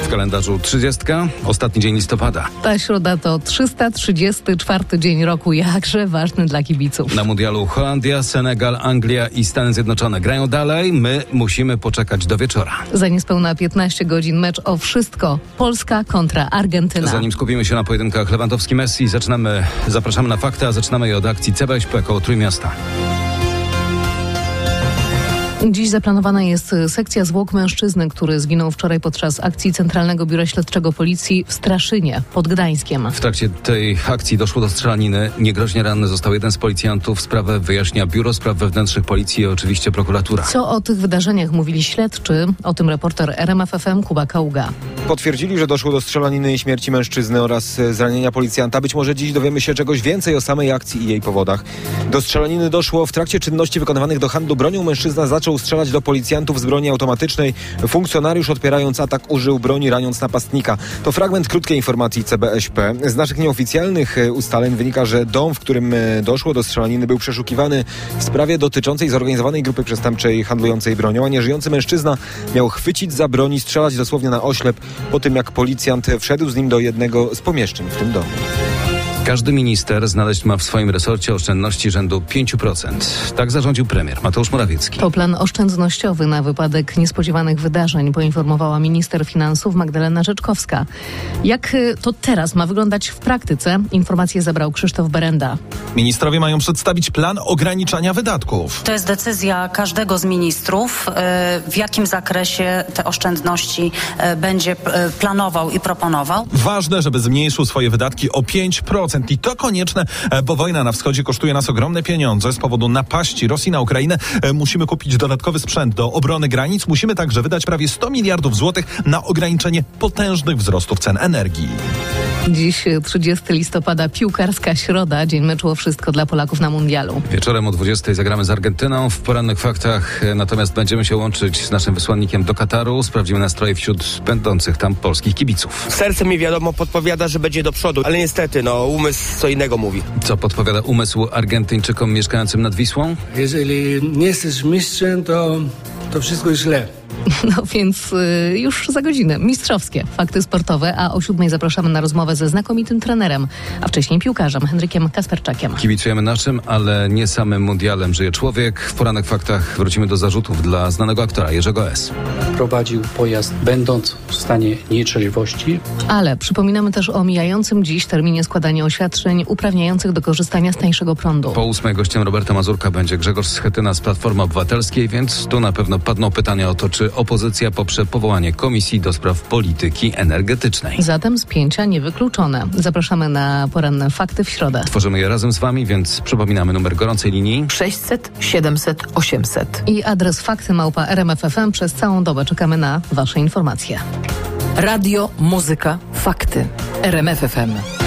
W kalendarzu 30. Ostatni dzień listopada. Ta środa to 334 dzień roku, jakże ważny dla kibiców. Na mundialu Holandia, Senegal, Anglia i Stany Zjednoczone grają dalej. My musimy poczekać do wieczora. Za niespełna 15 godzin mecz o wszystko. Polska kontra Argentyna. Zanim skupimy się na pojedynkach Lewandowski-Messi, zapraszamy na fakty, a zaczynamy je od akcji CBŚP koło Trójmiasta. Dziś zaplanowana jest sekcja zwłok mężczyzny, który zginął wczoraj podczas akcji Centralnego Biura Śledczego Policji w Straszynie pod Gdańskiem. W trakcie tej akcji doszło do strzelaniny. Niegroźnie ranny został jeden z policjantów. Sprawę wyjaśnia Biuro Spraw Wewnętrznych Policji i oczywiście prokuratura. Co o tych wydarzeniach mówili śledczy? O tym reporter RMF FM Kuba Kaługa. Potwierdzili, że doszło do strzelaniny i śmierci mężczyzny oraz zranienia policjanta. Być może dziś dowiemy się czegoś więcej o samej akcji i jej powodach. Do strzelaniny doszło w trakcie czynności wykonywanych do handlu bronią. Mężczyzna zaczął strzelać do policjantów z broni automatycznej. Funkcjonariusz, odpierając atak, użył broni, raniąc napastnika. To fragment krótkiej informacji CBŚP. Z naszych nieoficjalnych ustaleń wynika, że dom, w którym doszło do strzelaniny, był przeszukiwany w sprawie dotyczącej zorganizowanej grupy przestępczej handlującej bronią, a nieżyjący mężczyzna miał chwycić za broń i strzelać dosłownie na oślep po tym, jak policjant wszedł z nim do jednego z pomieszczeń w tym domu. Każdy minister znaleźć ma w swoim resorcie oszczędności rzędu 5%. Tak zarządził premier Mateusz Morawiecki. To plan oszczędnościowy na wypadek niespodziewanych wydarzeń, poinformowała minister finansów Magdalena Rzeczkowska. Jak to teraz ma wyglądać w praktyce? Informacje zebrał Krzysztof Berenda. Ministrowie mają przedstawić plan ograniczania wydatków. To jest decyzja każdego z ministrów, w jakim zakresie te oszczędności będzie planował i proponował. Ważne, żeby zmniejszył swoje wydatki o 5%. I to konieczne, bo wojna na wschodzie kosztuje nas ogromne pieniądze. Z powodu napaści Rosji na Ukrainę musimy kupić dodatkowy sprzęt do obrony granic. Musimy także wydać prawie 100 miliardów złotych na ograniczenie potężnych wzrostów cen energii. Dziś 30 listopada, piłkarska środa, dzień meczu o wszystko dla Polaków na mundialu. Wieczorem o 20 zagramy z Argentyną w porannych faktach, natomiast będziemy się łączyć z naszym wysłannikiem do Kataru. Sprawdzimy nastroje wśród będących tam polskich kibiców. Serce mi wiadomo podpowiada, że będzie do przodu, ale niestety umysł co innego mówi. Co podpowiada umysł Argentyńczykom mieszkającym nad Wisłą? Jeżeli nie jesteś mistrzem, to wszystko jest źle. No więc już za godzinę mistrzowskie fakty sportowe, a o 7 zapraszamy na rozmowę ze znakomitym trenerem, a wcześniej piłkarzem Henrykiem Kasperczakiem. Kibicujemy naszym, ale nie samym mundialem żyje człowiek. W poranek faktach wrócimy do zarzutów dla znanego aktora Jerzego S. Prowadził pojazd będąc w stanie nietrzeźwości. Ale przypominamy też o mijającym dziś terminie składania oświadczeń uprawniających do korzystania z tańszego prądu. Po 8 gościem Roberta Mazurka będzie Grzegorz Schetyna z Platformy Obywatelskiej, więc tu na pewno padną pytania o to, czy opozycja poprze powołanie Komisji do Spraw Polityki Energetycznej. Zatem spięcia niewykluczone. Zapraszamy na poranne fakty w środę. Tworzymy je razem z wami, więc przypominamy numer gorącej linii 600 700 800 i adres fakty@RMF.FM. Przez całą dobę czekamy na wasze informacje. Radio, muzyka, fakty. RMF FM.